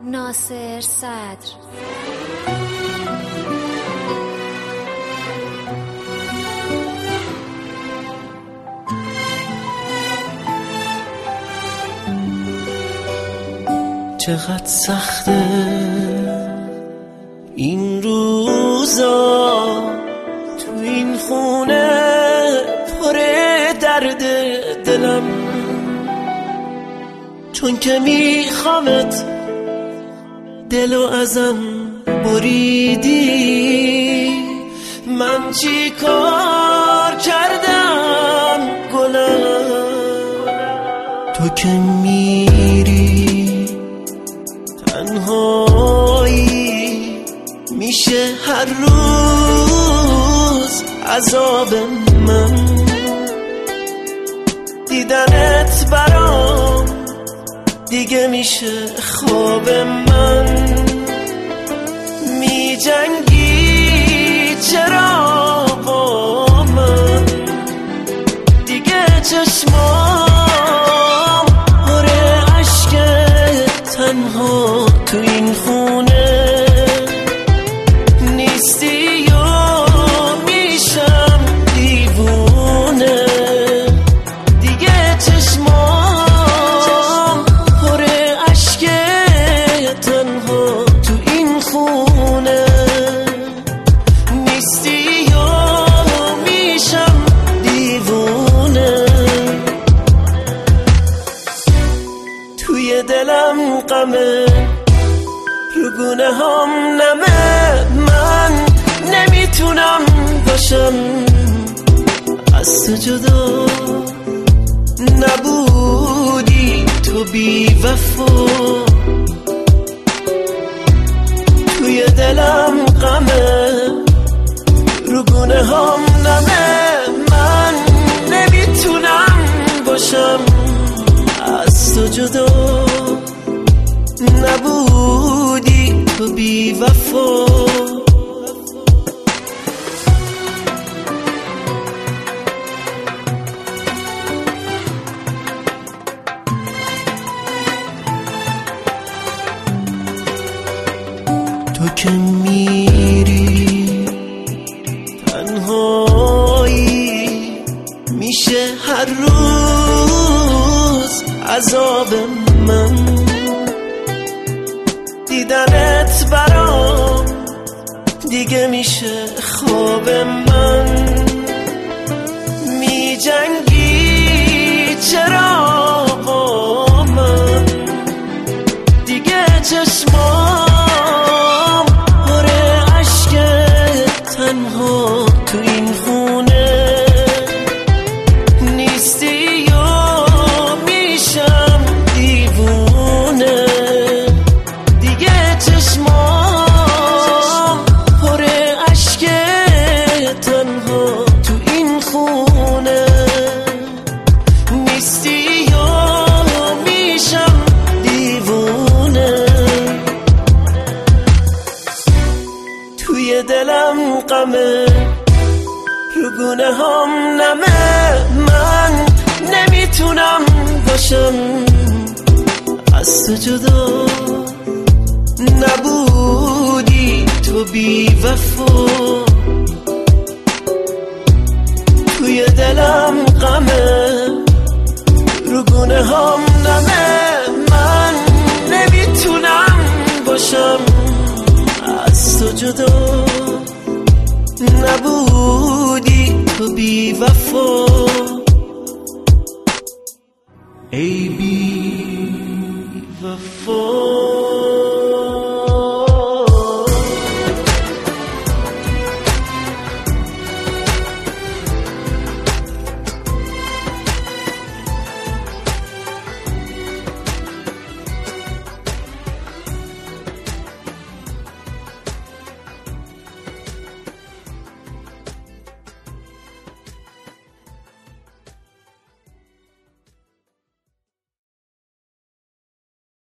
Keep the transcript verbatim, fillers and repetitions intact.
ناصر صدر. چقدر سخته این روزا تو این خونه پر درد دلم، چون که میخوامت دلو ازم بریدی. من چی کار کردم گلم، تو که میری تنهایی میشه هر روز عذاب من. دیدنت برام دیگه میشه خواب من. می جنگی چرا با من؟ دیگه چشمام پر اشک تنها تو این خونه نیستی و میشم دیوونه. دیگه چشمام پر اشک تنها تو این خونه نیستی و میشم دیوونه. توی دلم غمه، رو گونه هم نمه. من نمیتونم باشم از تو جدا، نبودی تو بی وفا. توی دلم غمه، رو گونه هم نمه. من نمیتونم باشم از تو جدا، نبودی تو بی وفا. تو که میری تنهایی میشه هر روز عذاب من. دیدنت برام دیگه میشه خواب من. می جنگی چرا با من؟ دیگه چشمام پر اشک تنها تو این خونه نیستی و میشم دیوونه. دیگه چشمام پر اشک تنها تو این خونه نیستی و میشم دیوونه. توی دلم غمه، رو گونه هم نمه. من نمیتونم باشم از تو جدا، نبودی تو بی وفا. توی دلم غمه، رو گونه هم نمه. من نمیتونم باشم از تو جدا، نبودی تو بی وفا. ای بی